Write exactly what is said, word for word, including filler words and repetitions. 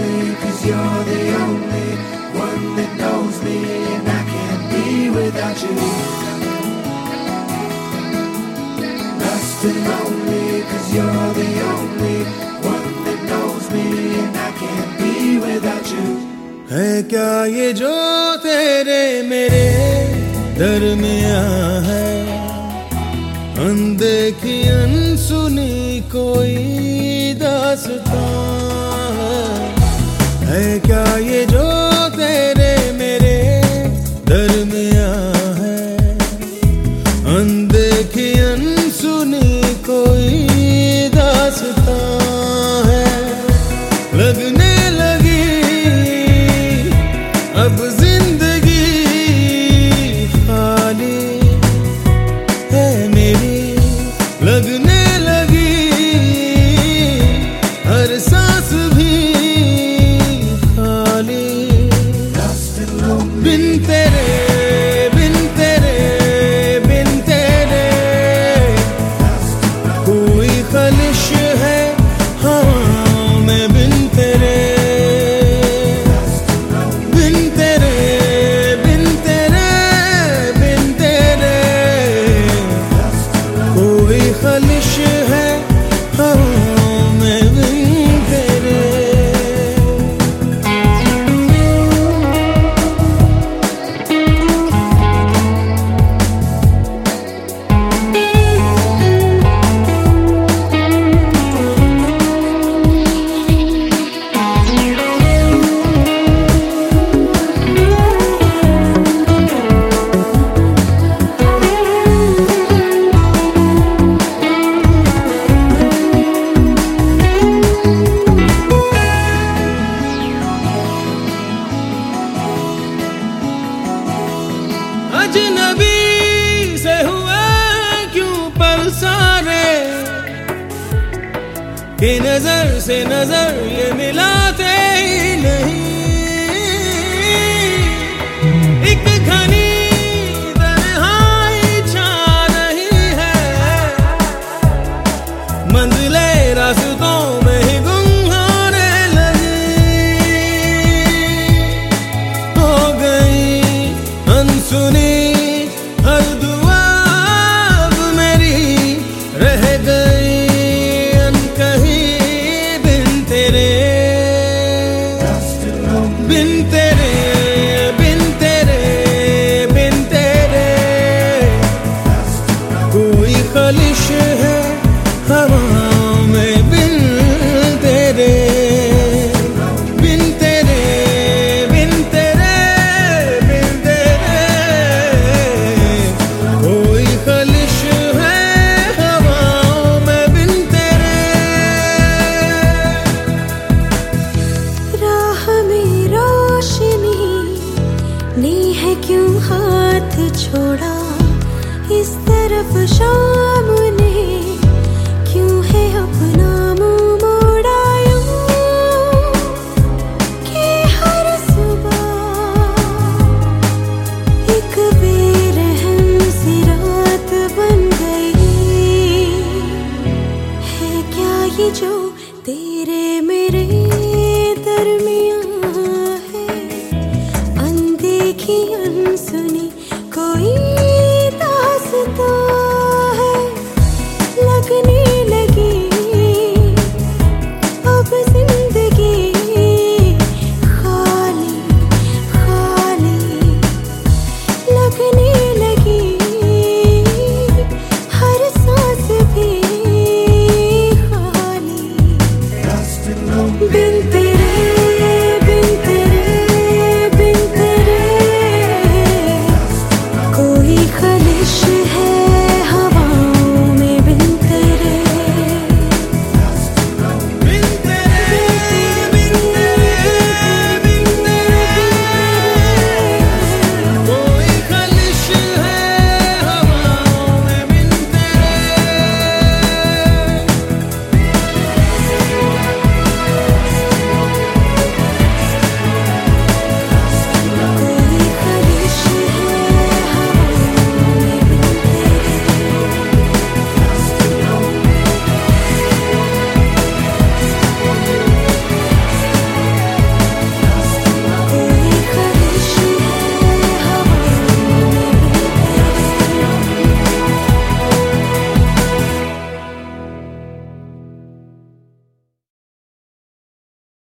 lonely, 'cause you're the only one that knows me, and I can't be without you. Lost and lonely, 'cause you're the only one that knows me, and I can't be without you. है क्या ये जो तेरे मेरे दरमियां है, अनदेखी अनसुनी कोई दास्तां है क्या ये जो तेरे मेरे दरमियां है, अनदेखी अनसुनी कोई दास्तां है। लगने लगी अब जिंदगी खाली है मेरी, लगने लगी हर सांस भी खाली। बिन तेरे बिन तेरे बिन तेरे कोई खलिश है हाँ मैं बिन तेरे, बिन तेरे बिन तेरे बिन तेरे कोई खलिश है हाँ मैं बिन तेरे। अजनबी से हुआ क्यों पल सारे, कि नजर से नजर ये मिलाते ही नहीं। एक घनी तन्हाई छा रही है, मंजिले रास्तों में ही गुम होने लगी। हो गई अनसुनी हर दुआ अब मेरी, रह गई अनकही बिन तेरे, बिन तेरे बिन तेरे बिन तेरे कोई खलिश है हवा में बिन तेरे, बिन तेरे बिन तेरे बिन तेरे कोई खलिश है हवा में बिन तेरे। राह में रोशनी ने है क्यों हाथ छोड़ा, इस तरफ शाम